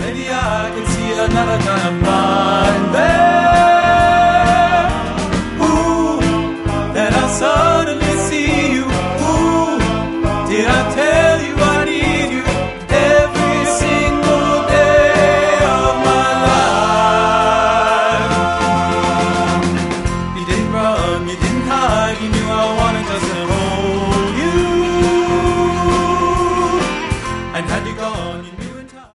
Maybe I can see another kind of mind there. Ooh, then I suddenly see you. Ooh, did I tell you I need you every single day of my life? You didn't run, you didn't hide, you knew I